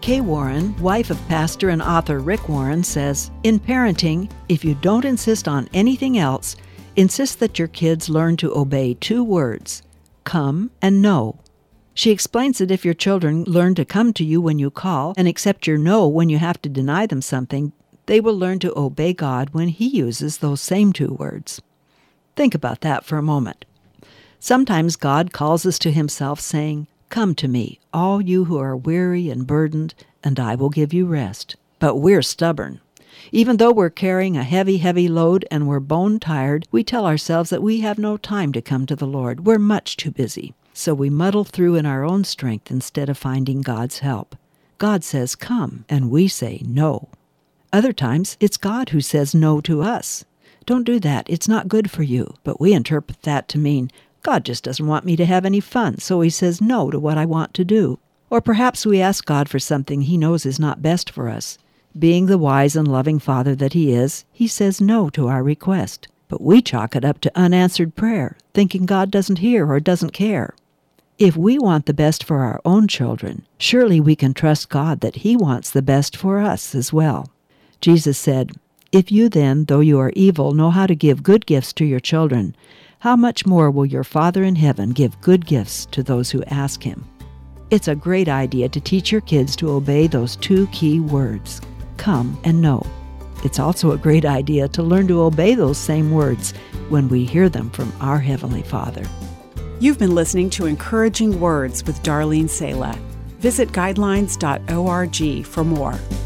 Kay Warren, wife of pastor and author Rick Warren, says, "In parenting, if you don't insist on anything else, insist that your kids learn to obey 2 words, come and no." She explains that if your children learn to come to you when you call and accept your no when you have to deny them something, they will learn to obey God when He uses those same 2 words. Think about that for a moment. Sometimes God calls us to Himself saying, "Come to me, all you who are weary and burdened, and I will give you rest." But we're stubborn. Even though we're carrying a heavy, heavy load and we're bone tired, we tell ourselves that we have no time to come to the Lord. We're much too busy. So we muddle through in our own strength instead of finding God's help. God says, "Come," and we say, "No." Other times, it's God who says no to us. "Don't do that. It's not good for you." But we interpret that to mean, God just doesn't want me to have any fun, so He says no to what I want to do. Or perhaps we ask God for something He knows is not best for us. Being the wise and loving Father that He is, He says no to our request. But we chalk it up to unanswered prayer, thinking God doesn't hear or doesn't care. If we want the best for our own children, surely we can trust God that He wants the best for us as well. Jesus said, "If you then, though you are evil, know how to give good gifts to your children, how much more will your Father in heaven give good gifts to those who ask Him?" It's a great idea to teach your kids to obey those 2 key words, come and no. It's also a great idea to learn to obey those same words when we hear them from our Heavenly Father. You've been listening to Encouraging Words with Darlene Sala. Visit guidelines.org for more.